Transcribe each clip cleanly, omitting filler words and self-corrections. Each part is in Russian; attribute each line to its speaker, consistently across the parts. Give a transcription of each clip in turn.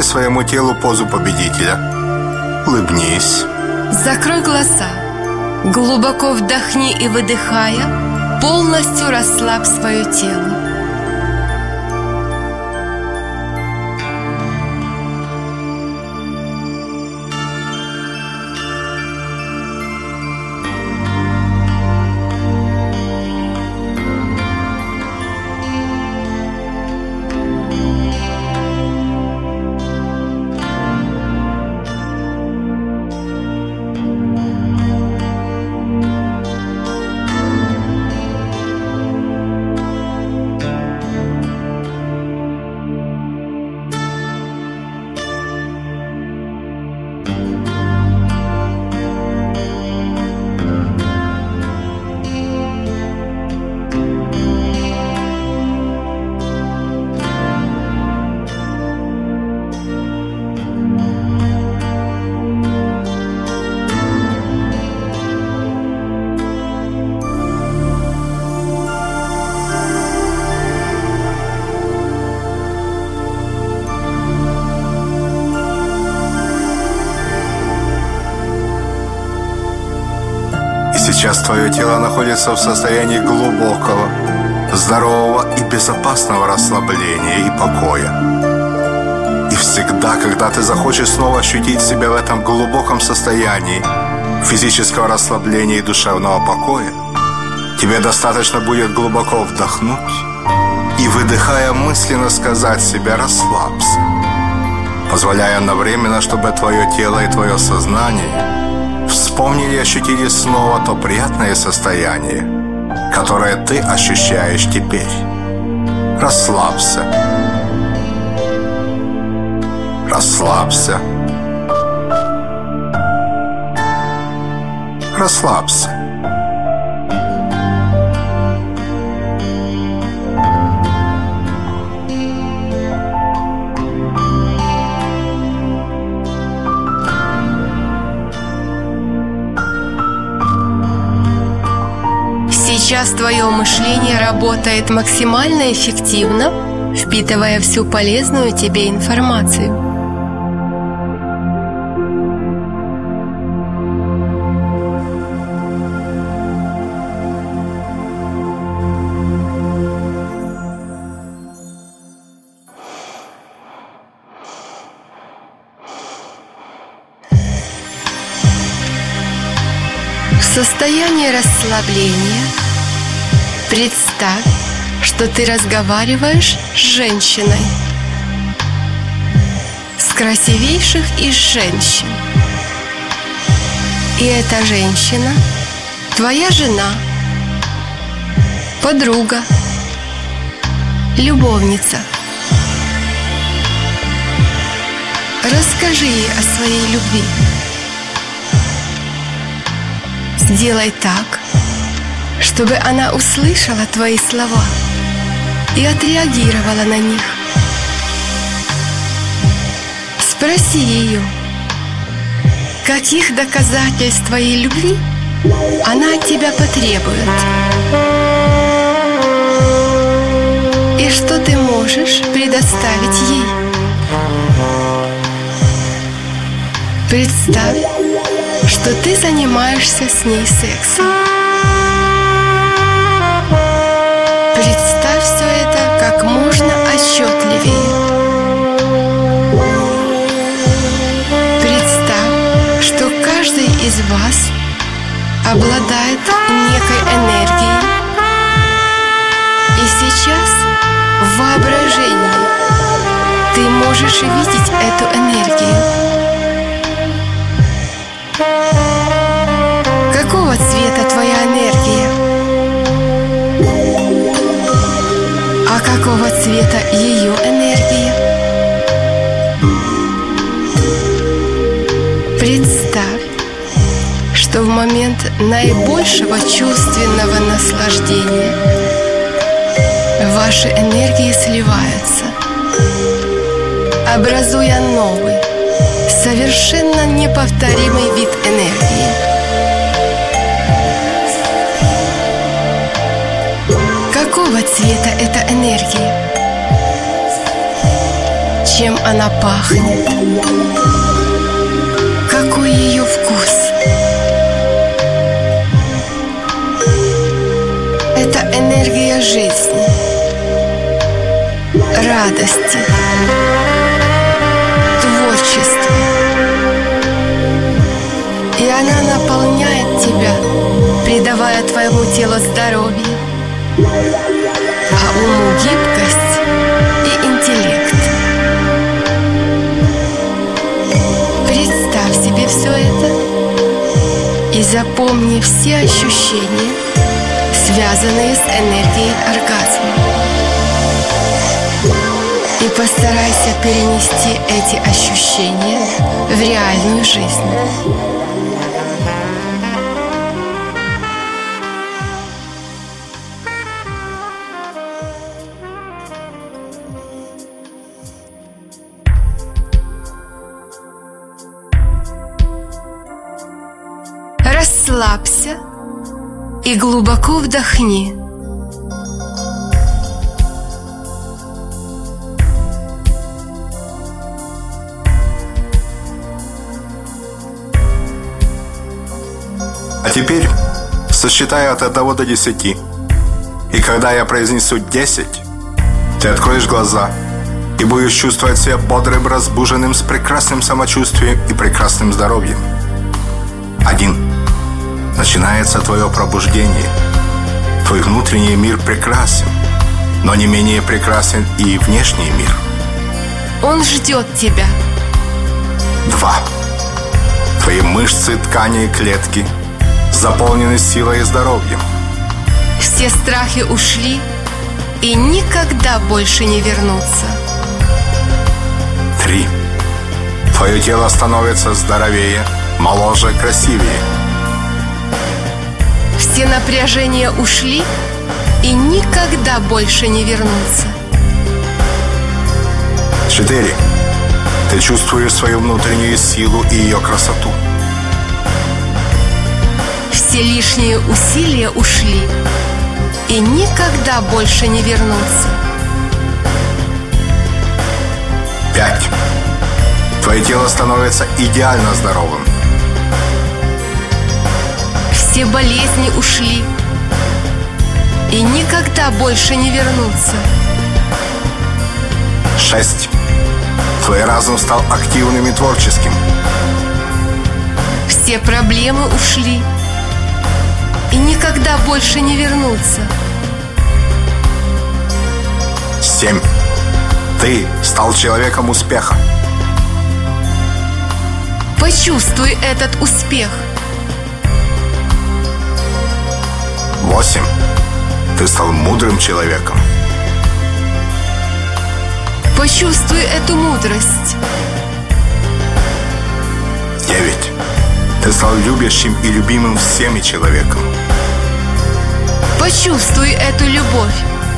Speaker 1: своему телу позу победителя. Улыбнись.
Speaker 2: Закрой глаза. Глубоко вдохни и, выдыхая, полностью расслабь свое тело.
Speaker 1: Сейчас твое тело находится в состоянии глубокого, здорового и безопасного расслабления и покоя. И всегда, когда ты захочешь снова ощутить себя в этом глубоком состоянии физического расслабления и душевного покоя, тебе достаточно будет глубоко вдохнуть и, выдыхая, мысленно сказать себе «расслабься», позволяя одновременно, чтобы твое тело и твое сознание вспомнили и ощутили снова то приятное состояние, которое ты ощущаешь теперь. Расслабься. Расслабься. Расслабься.
Speaker 2: Сейчас твое мышление работает максимально эффективно, впитывая всю полезную тебе информацию. В состоянии расслабления представь, что ты разговариваешь с женщиной, с красивейших из женщин. И эта женщина – твоя жена, подруга, любовница. Расскажи ей о своей любви. Сделай так, чтобы она услышала твои слова и отреагировала на них. Спроси ее, каких доказательств твоей любви она от тебя потребует, и что ты можешь предоставить ей. Представь, что ты занимаешься с ней сексом. Представь все это как можно отчетливее. Представь, что каждый из вас обладает некой энергией. И сейчас в воображении ты можешь видеть эту энергию. Какого цвета твоя энергия? А какого цвета ее энергия? Представь, что в момент наибольшего чувственного наслаждения ваши энергии сливаются, образуя новый, совершенно неповторимый вид энергии. Какого цвета эта энергия? Чем она пахнет? Какой ее вкус? Это энергия жизни, радости, творчества. И она наполняет тебя, придавая твоему телу здоровье, а уму гибкость и интеллект. Представь себе все это и запомни все ощущения, связанные с энергией оргазма. И постарайся перенести эти ощущения в реальную жизнь. Расслабься и глубоко вдохни.
Speaker 1: А теперь сосчитай от 1 до 10. И когда я произнесу 10, ты откроешь глаза и будешь чувствовать себя бодрым, разбуженным, с прекрасным самочувствием и прекрасным здоровьем. 1. Начинается твое пробуждение. Твой внутренний мир прекрасен, но не менее прекрасен и внешний мир.
Speaker 2: Он ждет тебя.
Speaker 1: 2. Твои мышцы, ткани и клетки заполнены силой и здоровьем.
Speaker 2: Все страхи ушли и никогда больше не вернутся.
Speaker 1: 3. Твое тело становится здоровее, моложе, красивее.
Speaker 2: Все напряжения ушли и никогда больше не вернутся.
Speaker 1: 4. Ты чувствуешь свою внутреннюю силу и ее красоту.
Speaker 2: Все лишние усилия ушли и никогда больше не вернутся.
Speaker 1: 5. Твое тело становится идеально здоровым.
Speaker 2: Все болезни ушли и никогда больше не вернутся.
Speaker 1: 6. Твой разум стал активным и творческим.
Speaker 2: Все проблемы ушли и никогда больше не вернутся.
Speaker 1: 7. Ты стал человеком успеха.
Speaker 2: Почувствуй этот успех.
Speaker 1: 8. Ты стал мудрым человеком.
Speaker 2: Почувствуй эту мудрость.
Speaker 1: 9. Ты стал любящим и любимым всеми человеком.
Speaker 2: Почувствуй эту любовь.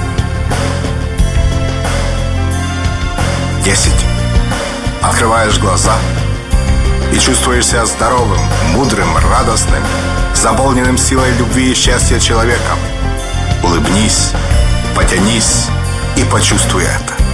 Speaker 1: 10. Открываешь глаза и чувствуешь себя здоровым, мудрым, радостным, заполненным силой любви и счастья человеком. Улыбнись, потянись и почувствуй это.